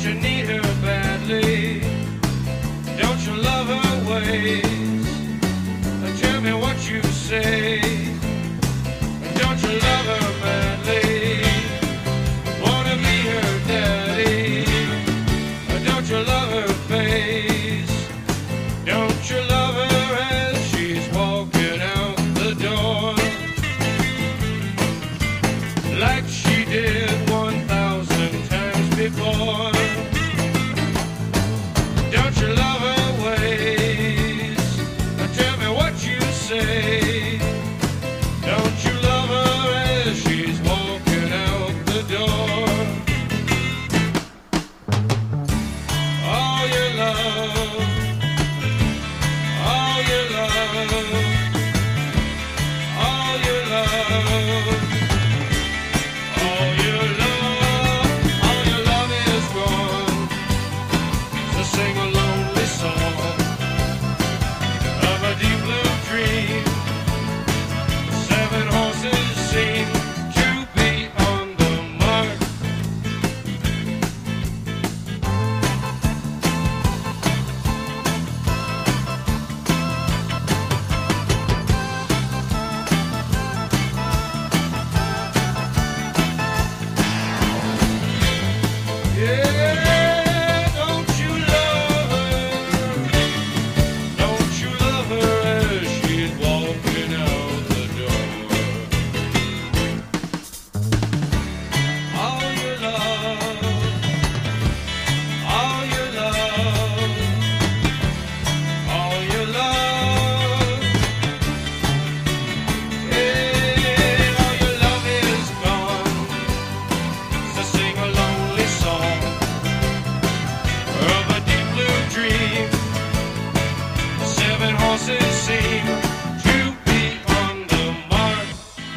you need her badly? Don't you love her ways? Tell me what you say. Don't you love her badly? Wanna be her daddy? Don't you love her face? Don't you love her as she's walking out the door? Like she did 1,000 times before. Don't you love her ways? Tell me what you say. Don't you love her as she's walking out the door? All your love, all your love, all your love, all your love, all your love is gone. To sing a lonely song of a deep blue dream. 7 horses seem to be on the mark. Yeah, don't you love her? Don't you love her as she's walking out the door? All your love, all your love, all your love. Yeah, all your love is gone. To sing a lonely song of a deep blue dream. 7 horses seem to be on the mark.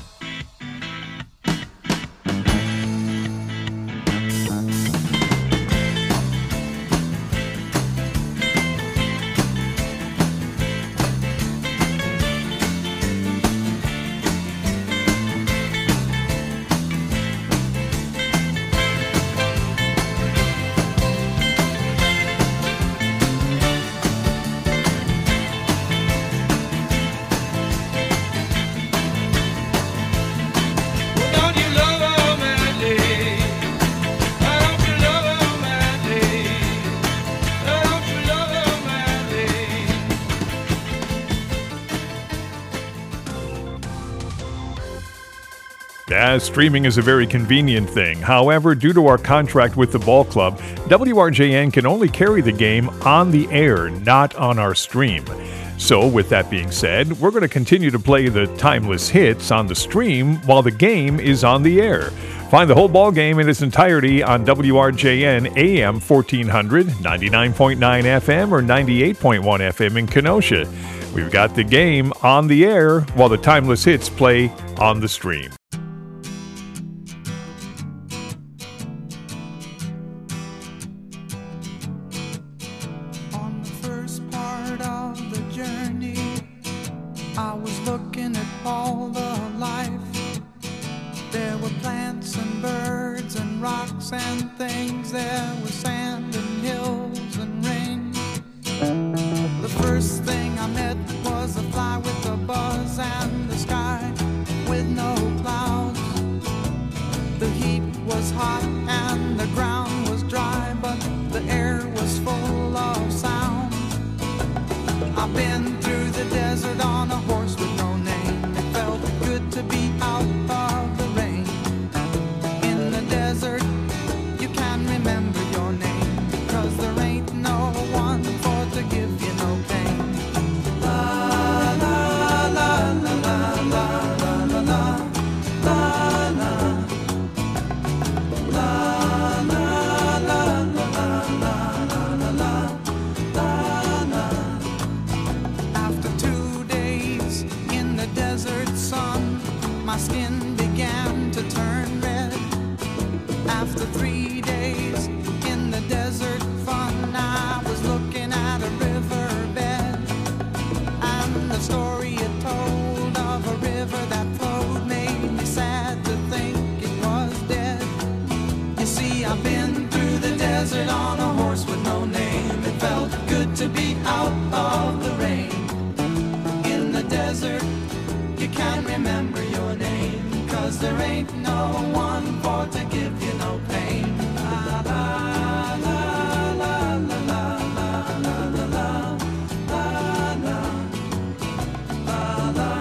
Don't you love her madly? Don't you love her madly? Don't you love her madly? Yeah, streaming is a very convenient thing. However, due to our contract with the ball club, WRJN can only carry the game on the air, not on our stream. So, with that being said, we're going to continue to play the timeless hits on the stream while the game is on the air. Find the whole ball game in its entirety on WRJN AM 1400, 99.9 FM, or 98.1 FM in Kenosha. We've got the game on the air while the timeless hits play on the stream. On the first part of the journey, I was looking at all the life. There were plants and birds and rocks and things. There was sand and hills and rain. The first thing I met was a fly with a buzz and the sky with no clouds. The heat was hot and the ground was dry, but the air was full of sound. I've been through the desert on a horse with no name. It felt good to be out of the rain. In the desert, you can remember your name, 'cause there ain't no one for to give you no pain. La la la la la la la la la la la la la la la la la. After 2 days in the desert sun, my skin began to turn red. After 3 days in the desert fun, I was looking at a riverbed, and the story it told of a river that flowed made me sad to think it was dead. You see, I've been through the desert on desert, you can't remember your name, 'cause there ain't no one for to give you no pain. La la la la la la la la la la la la la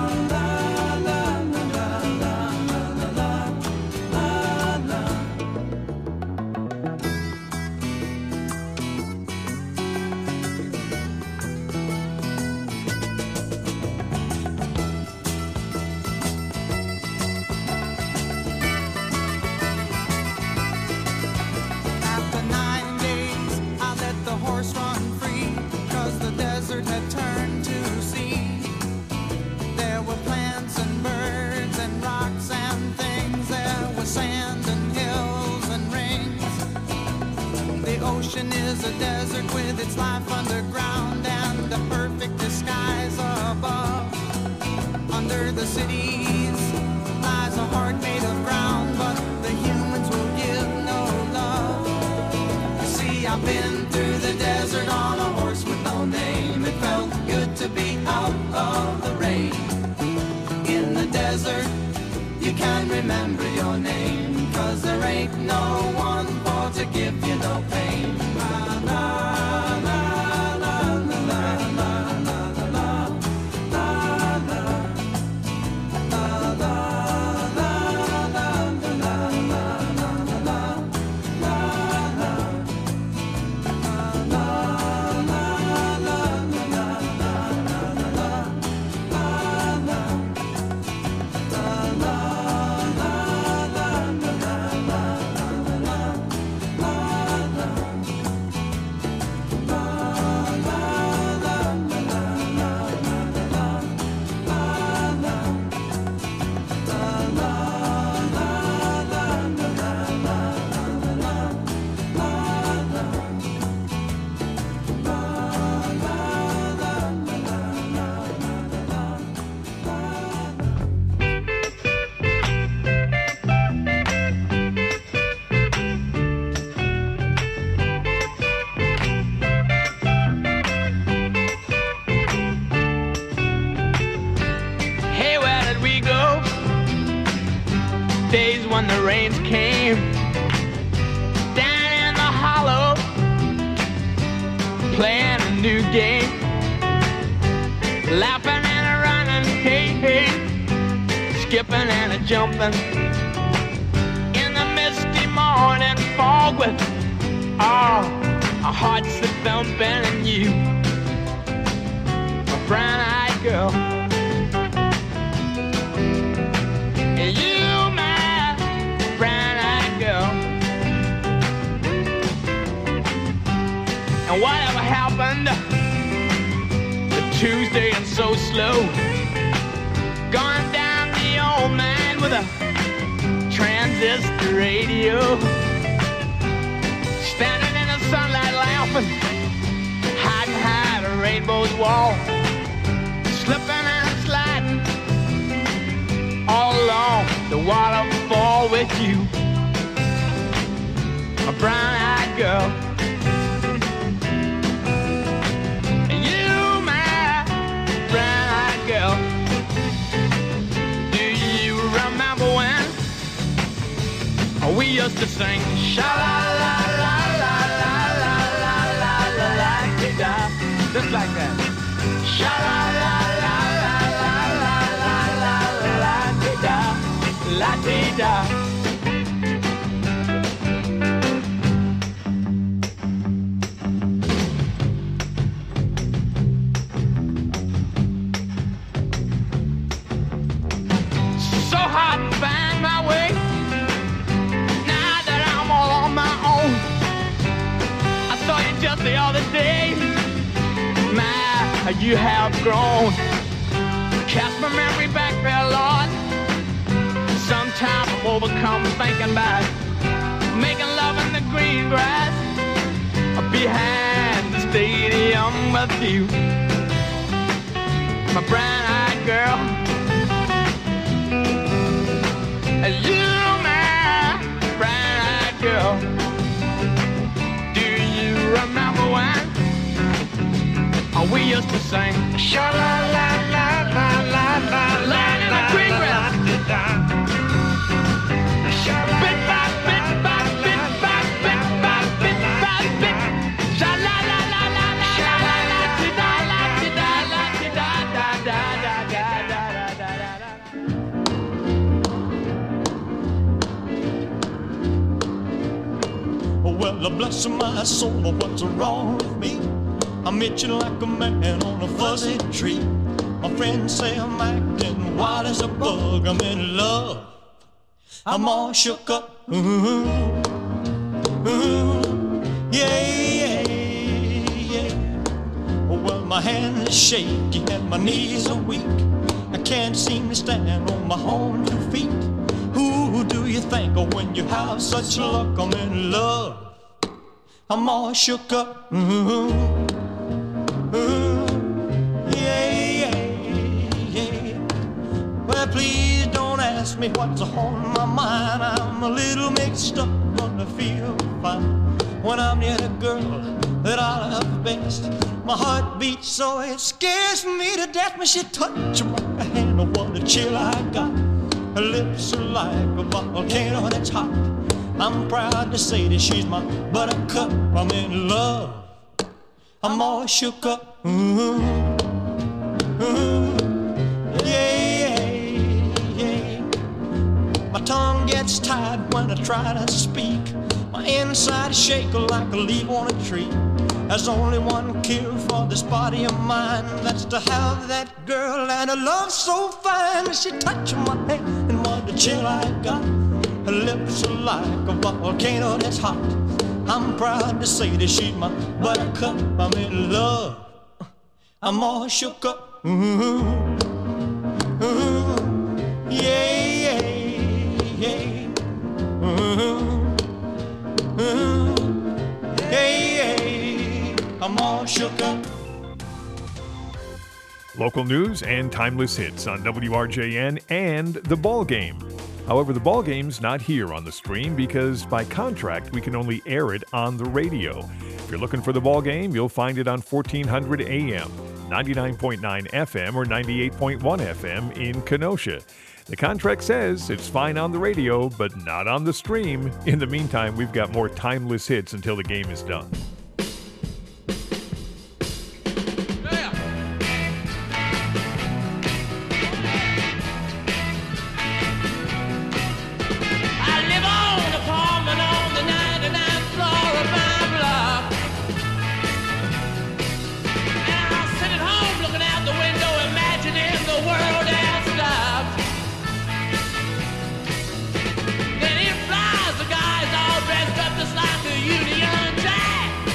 is a desert with its life underground and a perfect disguise above. Under the cities lies a heart made of ground, but the humans will give no love. You see, I've been through the desert on a horse with no name. It felt good to be out of the rain. In the desert, you can't remember your name, 'cause there ain't no one for to give you no pain. La la la la la la la la la la la la Days when the rains came down in the hollow, playing a new game, laughing and a running, hey, hey, skipping and a jumping in the misty morning fog with our hearts a thumping, and you, a brown-eyed girl. And whatever happened to Tuesday and so slow, going down the old man with a transistor radio, standing in the sunlight laughing, hiding behind a rainbow's wall, slipping and sliding all along the waterfall with you, a brown-eyed girl. We used to sing sha-la-la-la-la-la-la-la-la-la-la-la-la, just like that. Sha-la-la-la-la-la-la-la-la-la-la-la-la. So hard to find my way. Just the other day, my, you have grown. Cast my memory back there, Lord. Sometimes I'm overcome thinking about making love in the green grass behind the stadium with you, my brown-eyed girl. You, my brown-eyed girl. Remember when we used to sing sha-la-la-la-la bless my soul, what's wrong with me? I'm itching like a man on a fuzzy tree. My friends say I'm acting wild as a bug. I'm in love, I'm all shook up. Yeah, yeah. Well, my hands is shaky and my knees are weak. I can't seem to stand on my own 2 feet. Who do you think of when you have such luck? I'm in love, I'm all shook up. Yeah. Well, please don't ask me what's on my mind. I'm a little mixed up, but I feel fine when I'm near the girl that I love best. My heart beats so it scares me to death when she touches my hand. Oh, what a chill I got. Her lips are like a volcano that's hot. I'm proud to say that she's my buttercup. I'm in love, I'm all shook up. Yeah. My tongue gets tied when I try to speak. My inside is shaking like a leaf on a tree. There's only one cure for this body of mine. That's to have that girl and a love so fine. She touched my hand and what a chill I got. Her lips are like a volcano that's hot. I'm proud to say that she's my buttercup. I'm in love, I'm all shook up. Yeah. I'm all shook up. Local news and timeless hits on WRJN and The Ball Game. However, The Ball Game's not here on the stream because by contract we can only air it on the radio. If you're looking for The Ball Game, you'll find it on 1400 AM, 99.9 FM, or 98.1 FM in Kenosha. The contract says it's fine on the radio, but not on the stream. In the meantime, we've got more timeless hits until the game is done. Then he flies, the guy's all dressed up just like a Union Jack.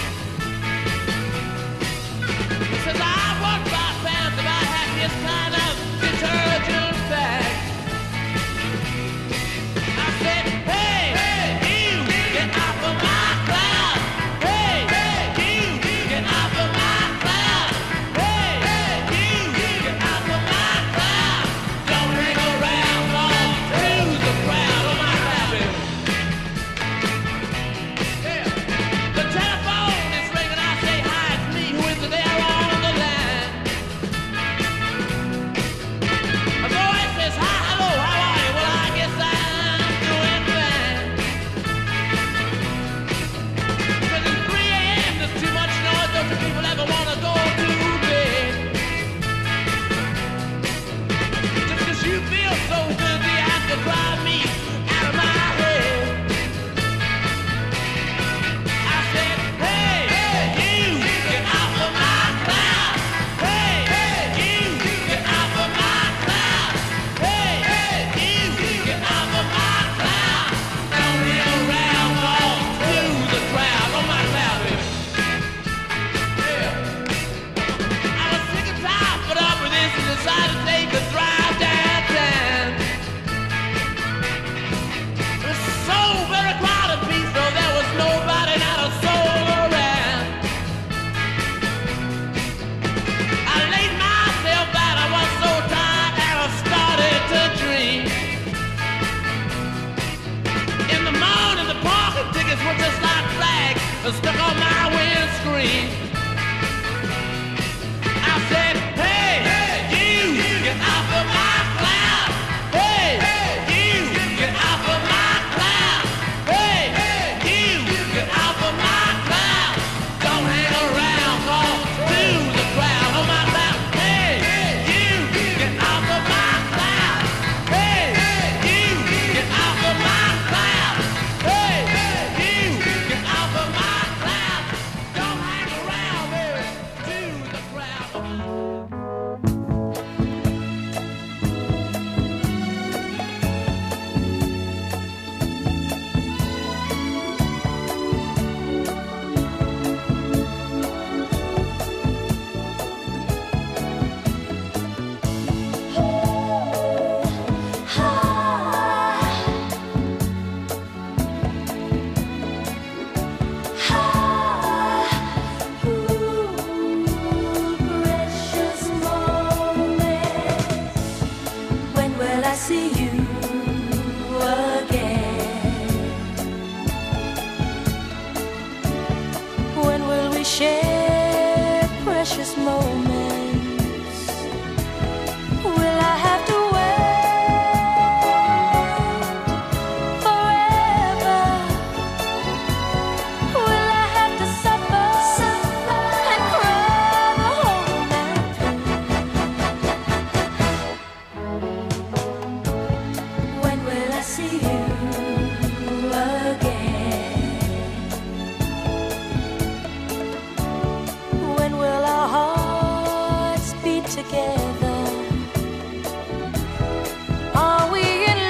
Are we in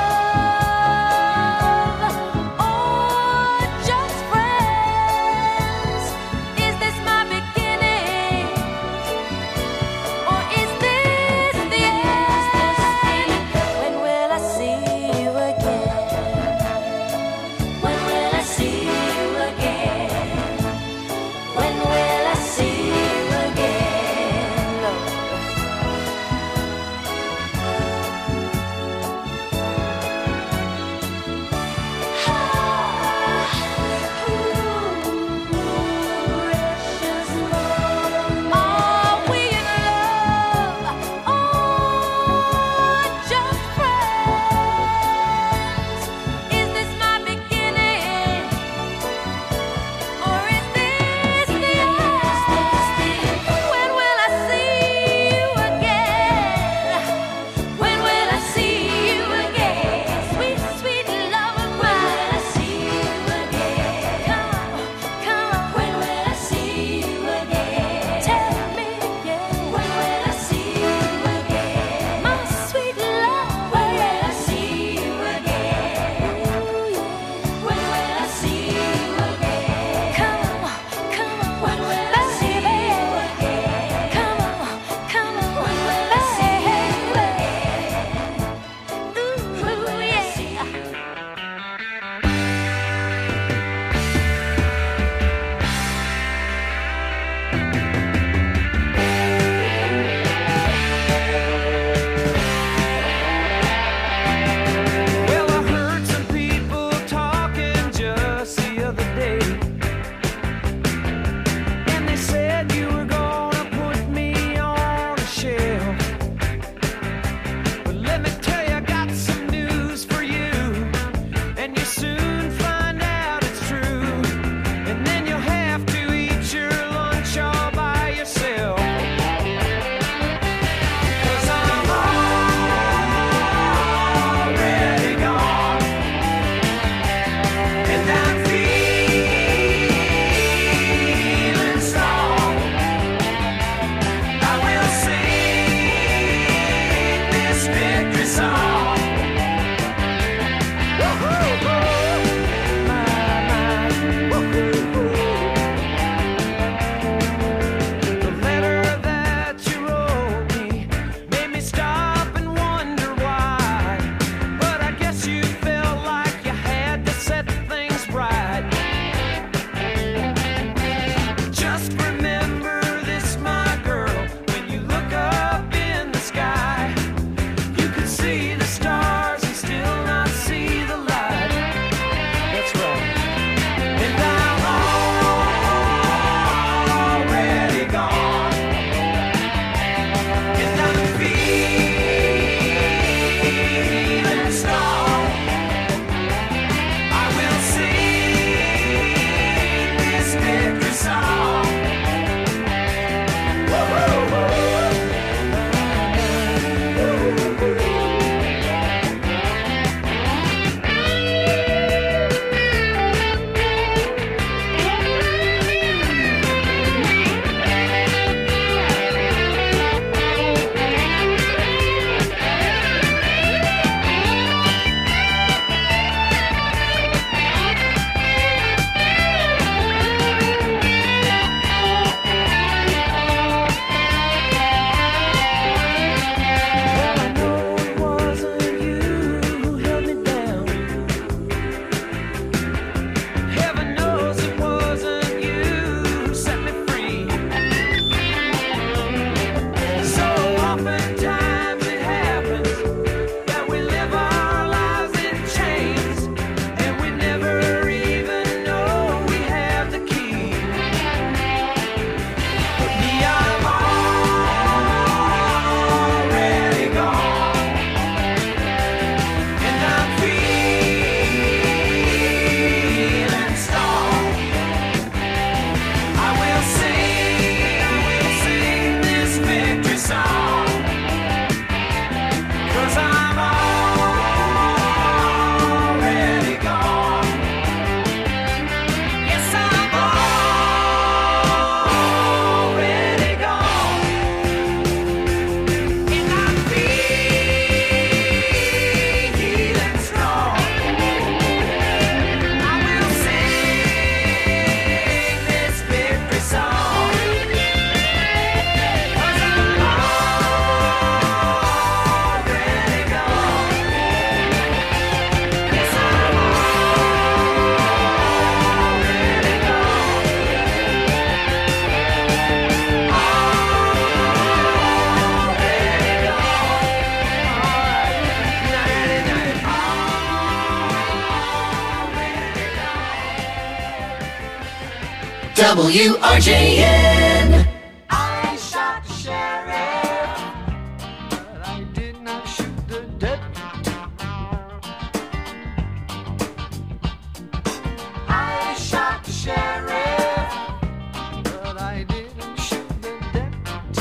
love or just friends? Is this my beginning or is this the end? When will I see you again? When will I see you again? When will I see you again, Lord? WRJN. I shot the sheriff, but I did not shoot the deputy. I shot the sheriff, but I didn't shoot the deputy.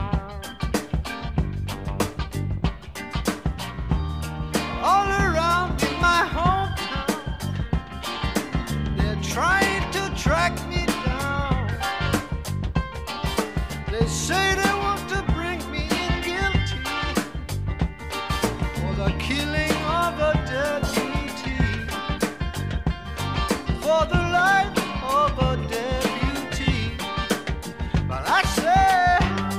All around in my hometown, they're trying to track me down. They say they want to bring me in guilty for the killing of a deputy, for the life of a deputy. But I say,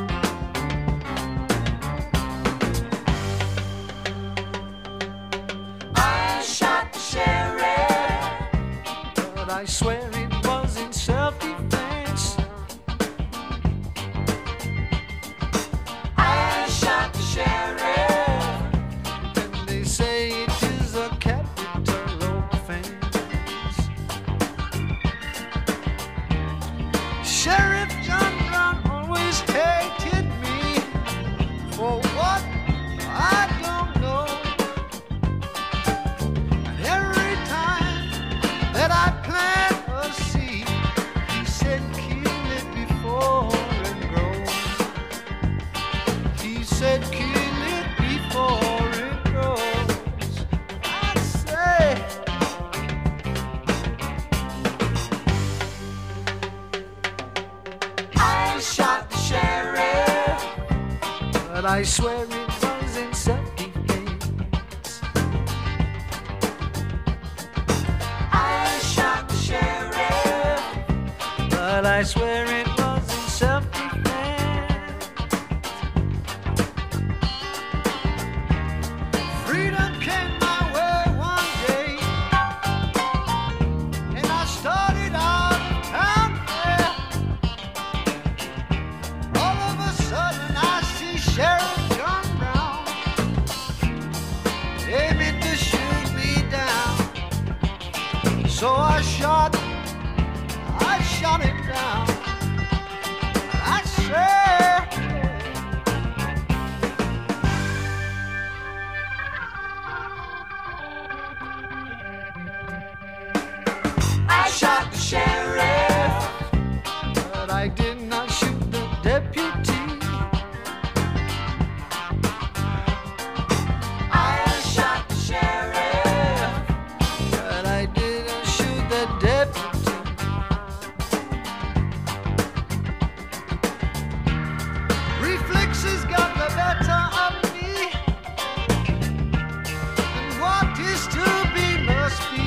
I shot the sheriff, but I swear it was in self-defense. I shot the sheriff, and they say it is a capital offense. Sheriff John Brown always hated me for what I don't know. And every time that I plant a seed, he said kill it before it grows. He said kill it before it grows. I say, I shot the sheriff, but I swear it was in self-defense. I shot the sheriff, but I swear it was in self-defense. Freedom came my way one day, and I started out of town there. All of a sudden I see Sheriff John Brown aiming to shoot me down. So I shot him down. I said, I shot the sheriff, but I did not shoot the deputy. I shot the sheriff, but I didn't shoot the deputy. Reflexes got the better of me, and what is to be must be.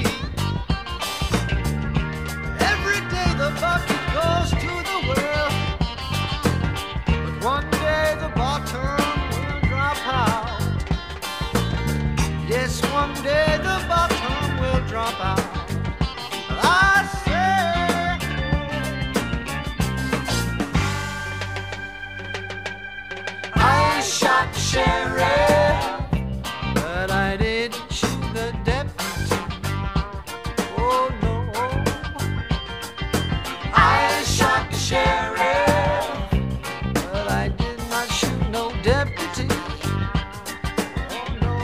Every day the bucket goes to the well, but one day the bottom will drop out. Yes, one day the bottom will drop out. I say, I shot the sheriff, but I didn't shoot the deputy. Oh no, I shot the sheriff, but I did not shoot no deputy. Oh no.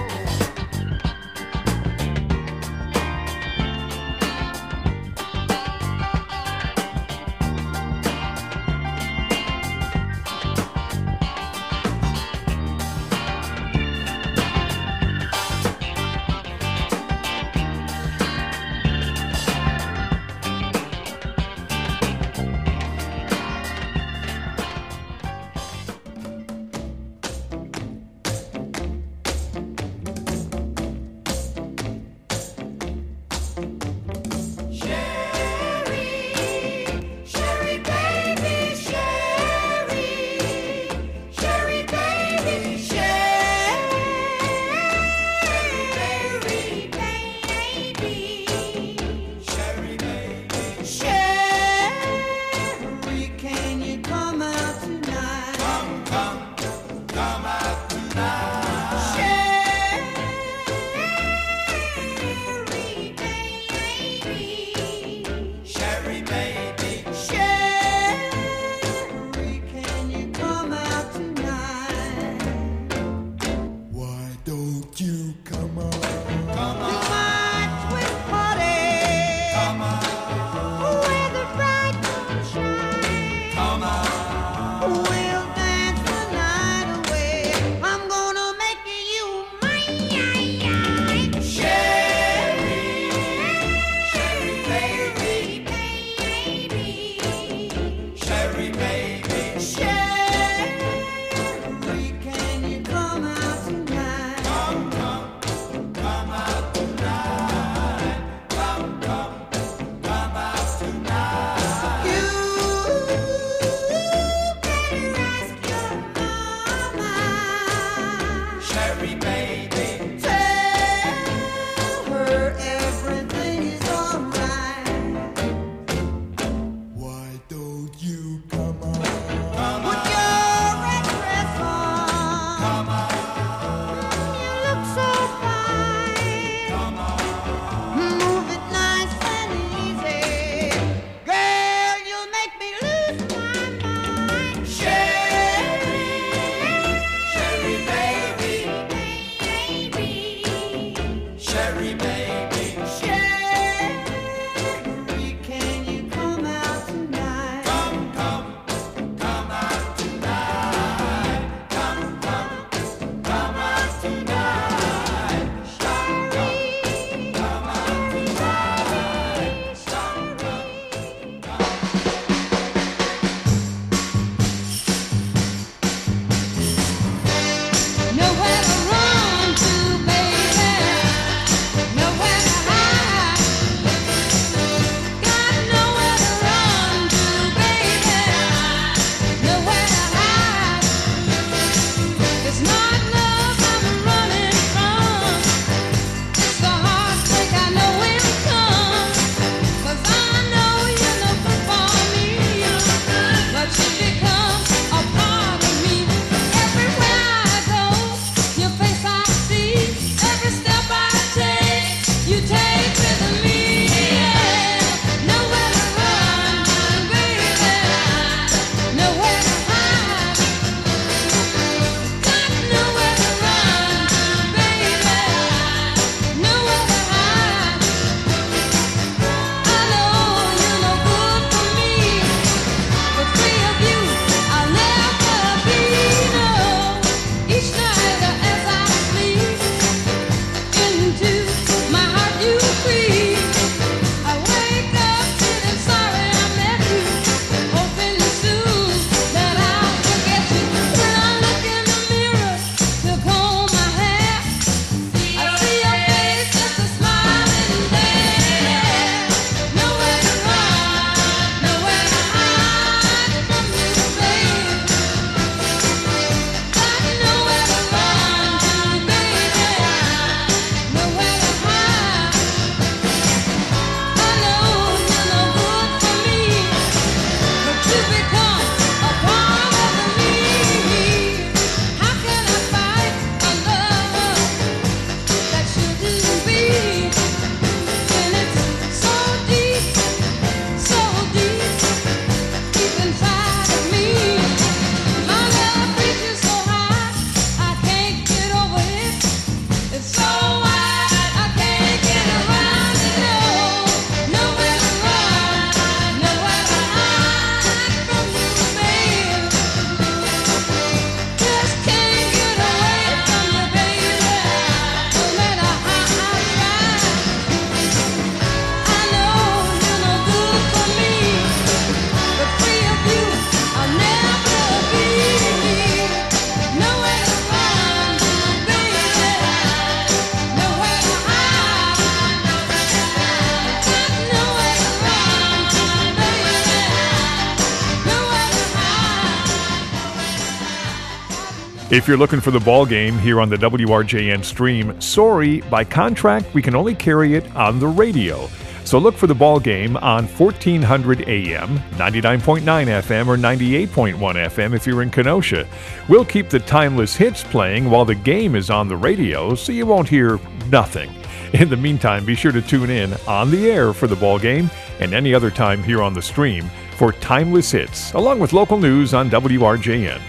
If you're looking for the ball game here on the WRJN stream, sorry, by contract, we can only carry it on the radio. So look for the ball game on 1400 AM, 99.9 FM, or 98.1 FM if you're in Kenosha. We'll keep the timeless hits playing while the game is on the radio, so you won't hear nothing. In the meantime, be sure to tune in on the air for the ball game and any other time here on the stream for timeless hits, along with local news on WRJN.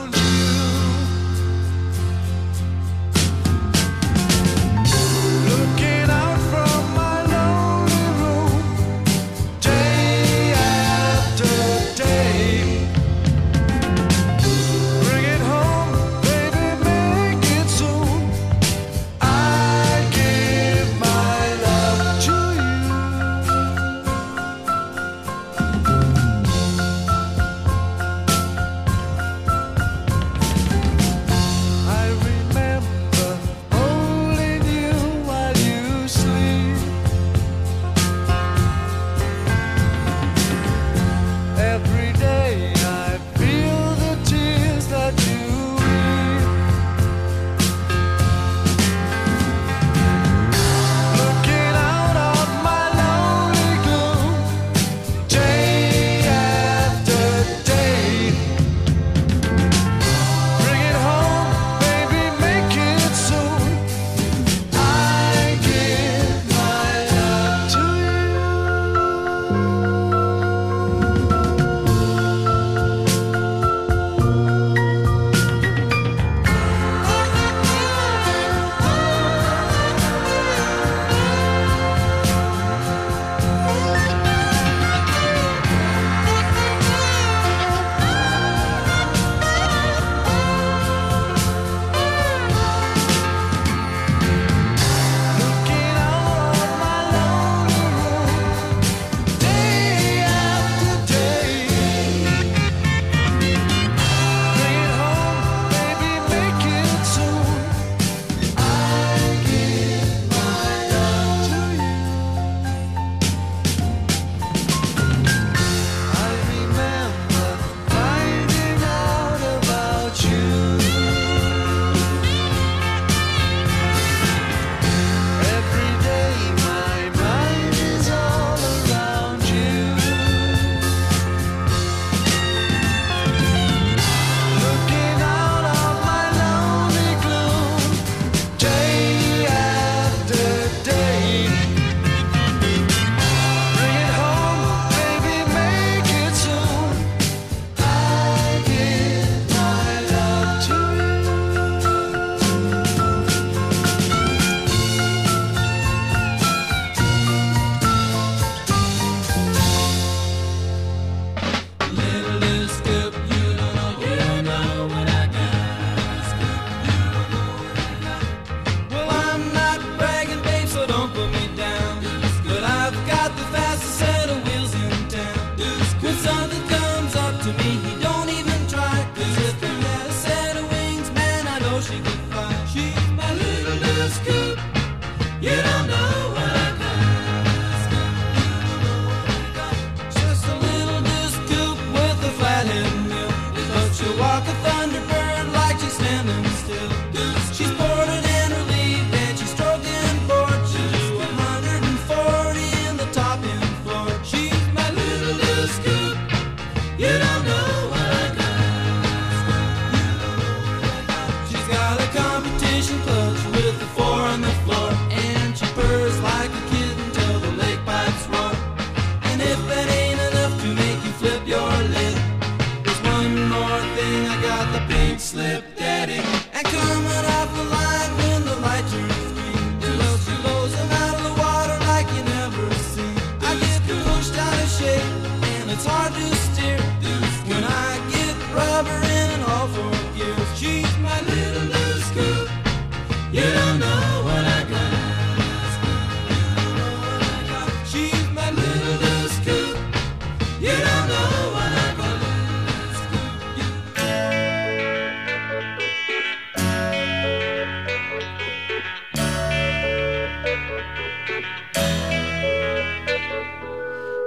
Look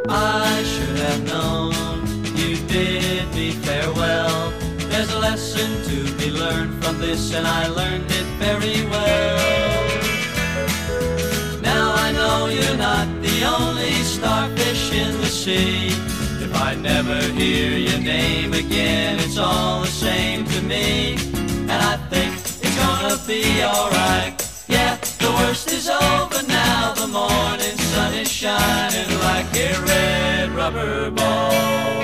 I should have known you bid me farewell. There's a lesson to be learned from this, and I learned it very well. Now I know you're not the only starfish in the sea. If I never hear your name again, it's all the same to me. And I think it's gonna be alright. Yeah, the worst is over now. The morning sun is shining like a red rubber ball.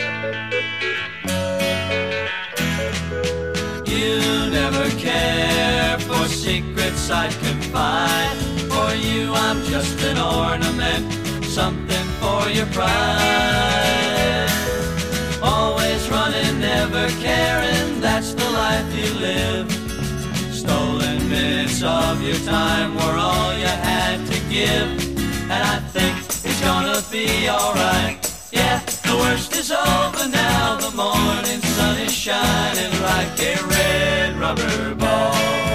You never care for secrets I'd confide. For you I'm just an ornament, something for your pride. Always running, never caring, that's the life you live. Stolen minutes of your time were all you had to give. And I think it's gonna be alright. Yeah, the worst is over now. The morning sun is shining like a red rubber ball.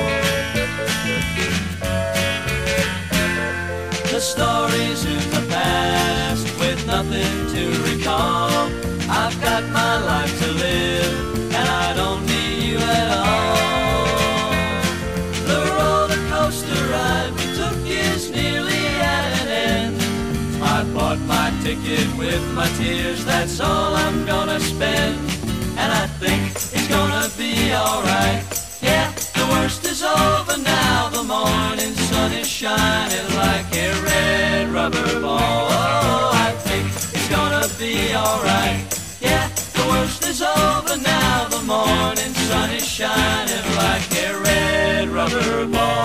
The stories in the past with nothing to recall. I've got my life to live, and I don't need you at all. The roller coaster ride we took is nearly at an end. I bought my ticket with my tears, that's all I'm gonna spend. And I think it's gonna be alright. Yeah, the worst is over now. The morning sun is shining like a red rubber ball. Oh, I think it's gonna be alright. Yeah, the worst is over now. The morning sun is shining like a red rubber ball.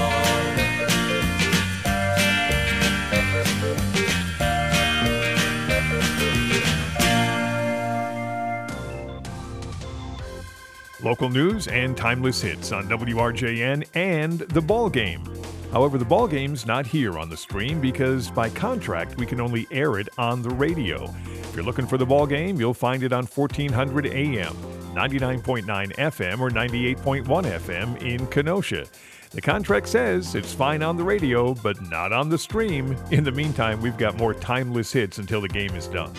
Local news and timeless hits on WRJN and The Ball Game. However, The Ball Game's not here on the stream because by contract we can only air it on the radio. If you're looking for The Ball Game, you'll find it on 1400 AM, 99.9 FM, or 98.1 FM in Kenosha. The contract says it's fine on the radio, but not on the stream. In the meantime, we've got more timeless hits until the game is done.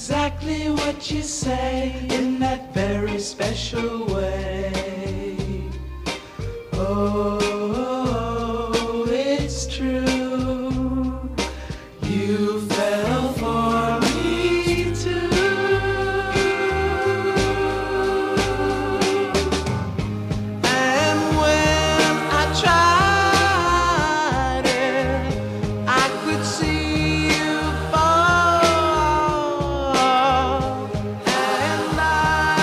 exactly what you say in that very special way. Oh, it's true. You fell for me too. And when I tried it, I could see you fall. And I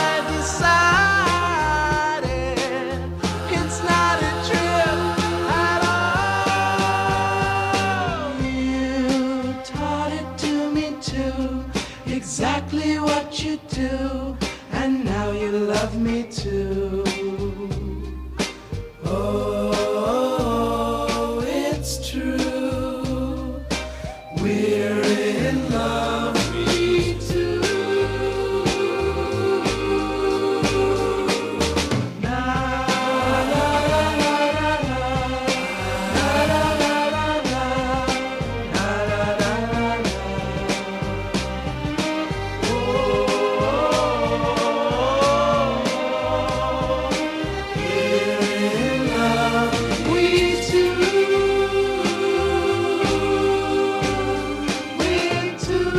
decided it's not a trip at all. You taught it to me too, exactly what you do, and now you love me too. Oh, it's true. We're in love, me too. Na la la la la la, la la la la la, la la la la la. Oh, we're in love, we two. We're two.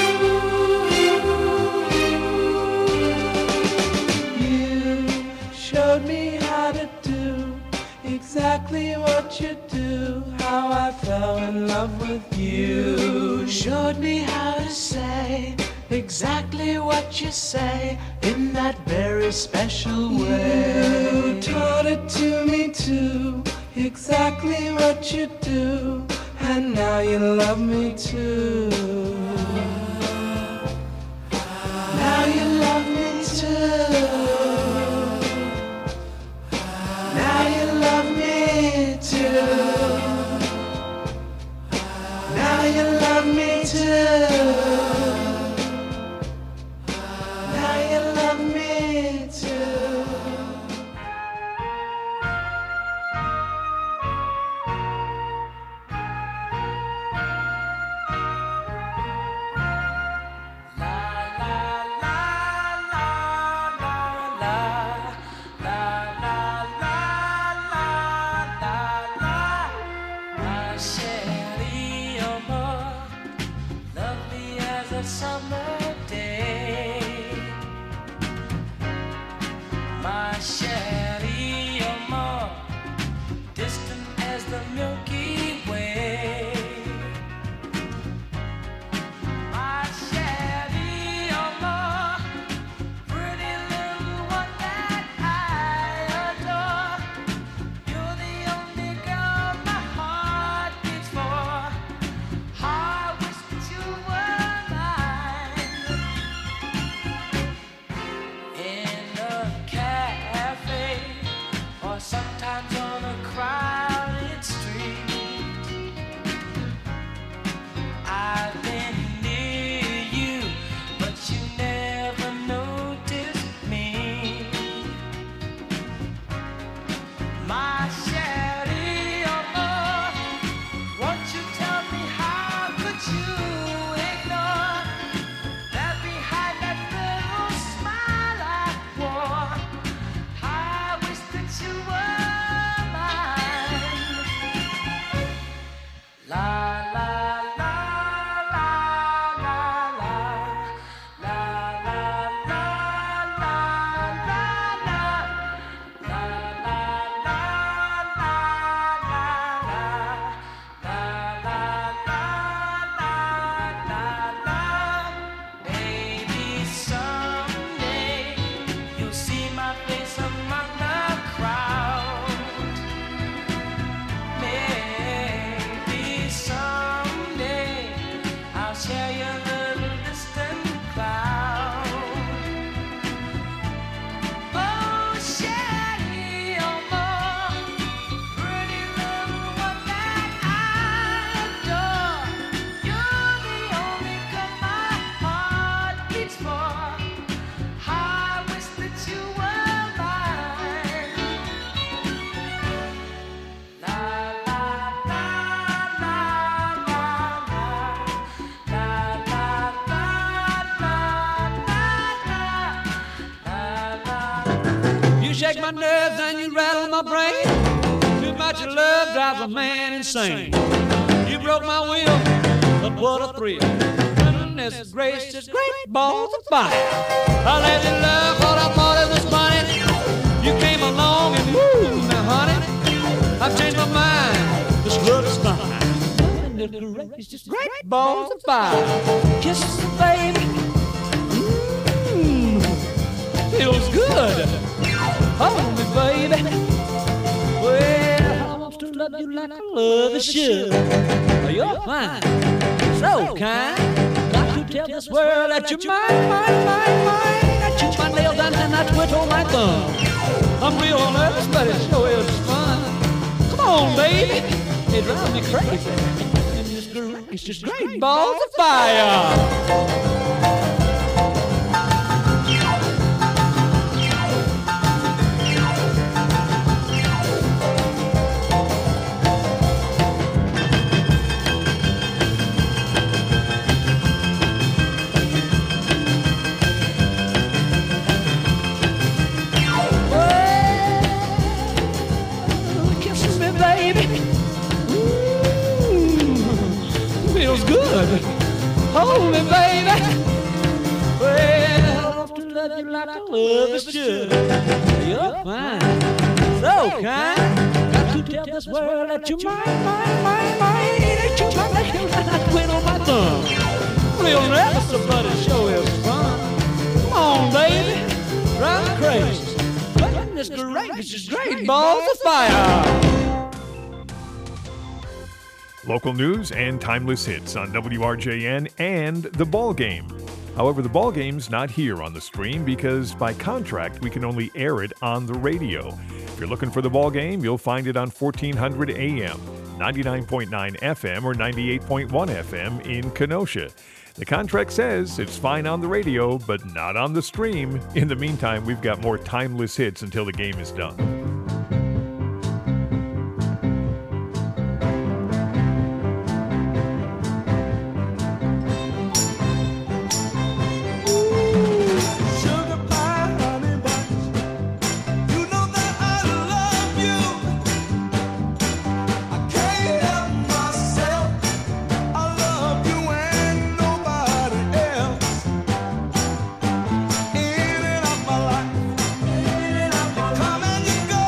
You showed me how to do exactly what you do, how I fell in love with you. Showed me how to say exactly what you say in that very special way. You taught it to me too, exactly what you do, and now you love me too. Now you love me too. Now you love me too. Now you love me too. Now you love me too. My chérie, you're more lovely as a summer day. My chérie, you're more distant as the Milky Way. My chérie, you're more pretty little one that I adore. You're the only girl my heart beats for. I wish that you were mine. In a cafe, or sometimes on a crowded street, I've been near you, but you never noticed me. My chérie, oh, won't you tell me how could you ignore that behind that little smile I wore? I wish that you were mine. La la la la la la la la la la la la. Baby, someday you'll see my face among the crowd. Maybe someday I'll share your little distant cloud. Oh, chérie, oh, more pretty little one that I adore. You're the only girl my heart beats for. I wish that you were mine. La la la la la la la la la la. You shake my nerves and you rattle my brain. Too much of love drives a man insane. You broke my will, but what a thrill. Goodness gracious, great balls of fire. I let you love what I thought it was funny. You came along and woo, now honey, I've changed my mind. This love is fine. Goodness gracious, great balls of fire. Kisses, baby. Feels good. Hold me, baby. Well, I want to love you like I love a should. You're fine, so kind. Got to tell this world that you're mine. I chew my nails down and I twiddle my thumb. I'm real nervous, but it sure is fun. Come on, baby. It drives me crazy. It's just great balls of fire. Good. Hold me, baby. Well, I want to love you like I love a should. You're fine, so kind. Got to tell this world that you're mine. That you're my nails and I twiddle my thumb. Real nervous, but it sure is fun. Come on, baby, drive me crazy. Goodness gracious, great balls of fire. Local news and timeless hits on WRJN and The Ball Game. However, The Ball Game's not here on the stream because by contract we can only air it on the radio. If you're looking for The Ball Game, you'll find it on 1400 AM, 99.9 FM, or 98.1 FM in Kenosha. The contract says it's fine on the radio, but not on the stream. In the meantime, we've got more timeless hits until the game is done. Come and you go.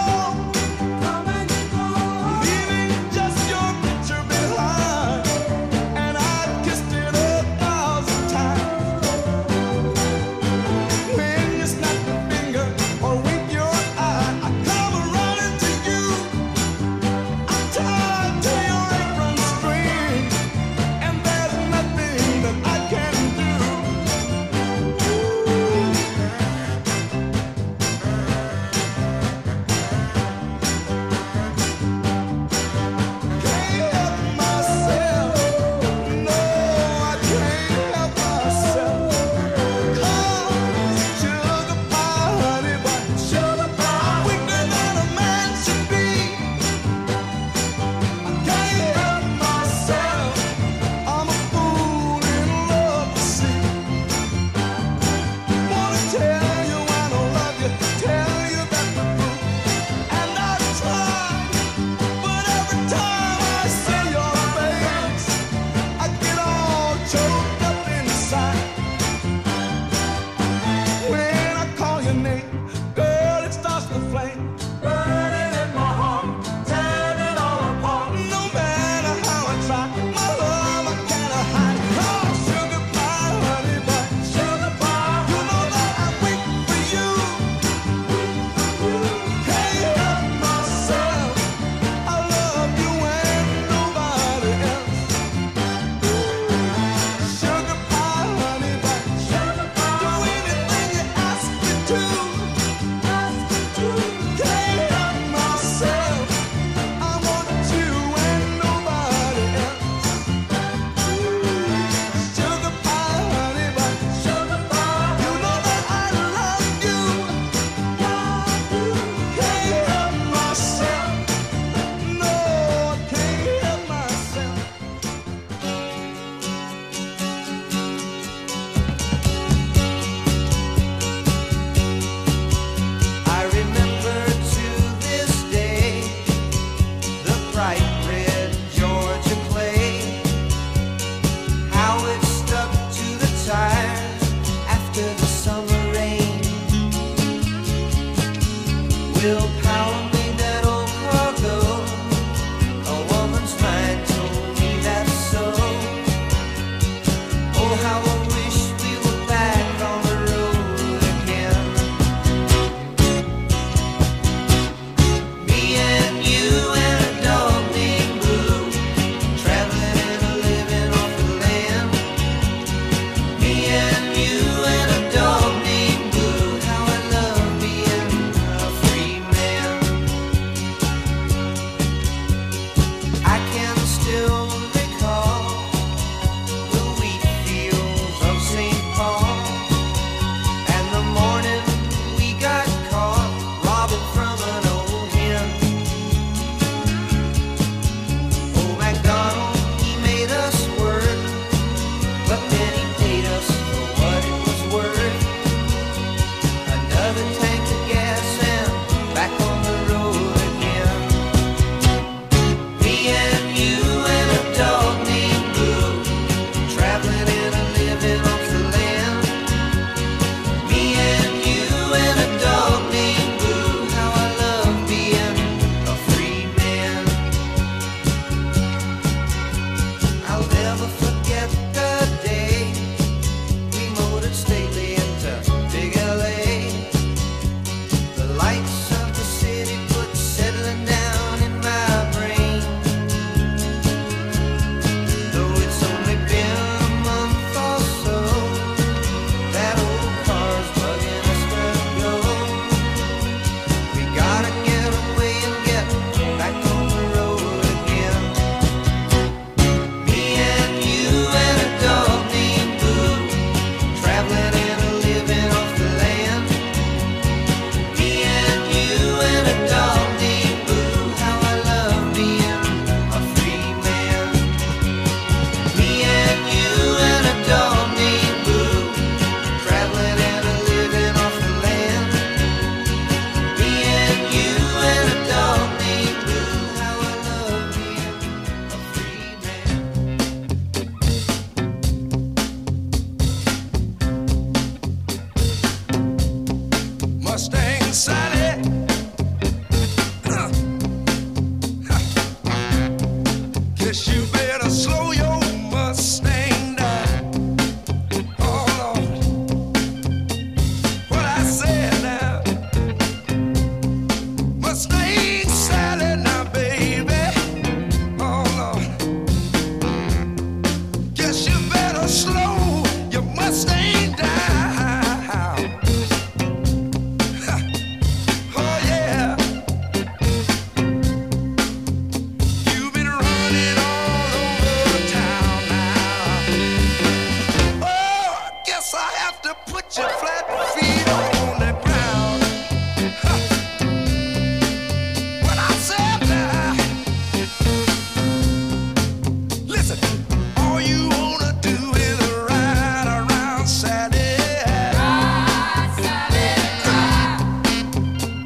put your flat feet on.